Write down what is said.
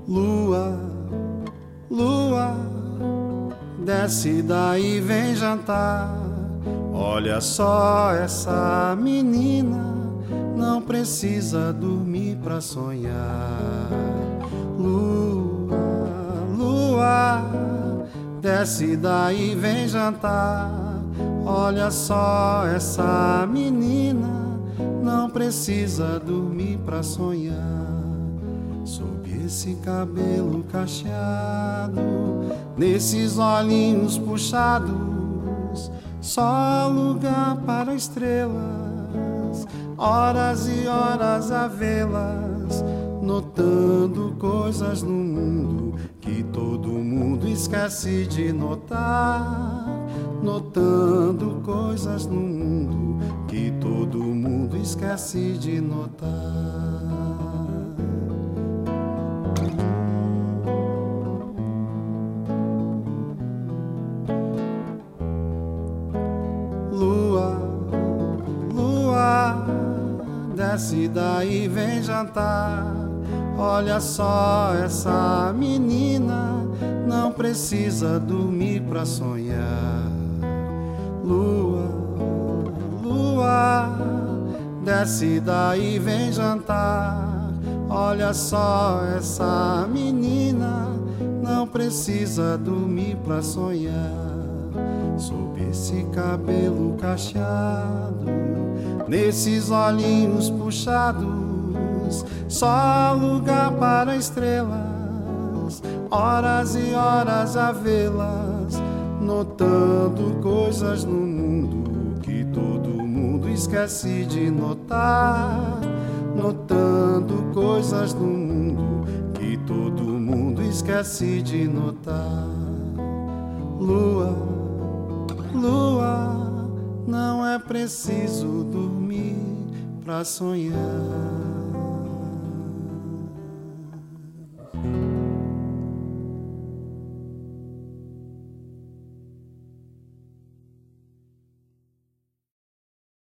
Lua, lua, desce daí, vem jantar. Olha só essa menina, não precisa dormir pra sonhar. Lua, lua, desce daí, vem jantar. Olha só essa menina, não precisa dormir pra sonhar. Sob esse cabelo cacheado, nesses olhinhos puxados, só lugar para estrelas, horas e horas a vê-las, notando coisas no mundo que todo mundo esquece de notar. Notando coisas no mundo que todo mundo esquece de notar. Lua, lua, desce daí, vem jantar. Olha só essa menina, não precisa dormir pra sonhar. Lua, lua, desce daí, vem jantar. Olha só essa menina, não precisa dormir pra sonhar. Sob esse cabelo cacheado, nesses olhinhos puxados, só lugar para estrelas, horas e horas a vê-las, notando coisas no mundo que todo mundo esquece de notar. Notando coisas no mundo que todo mundo esquece de notar. Lua, lua, não é preciso dormir pra sonhar.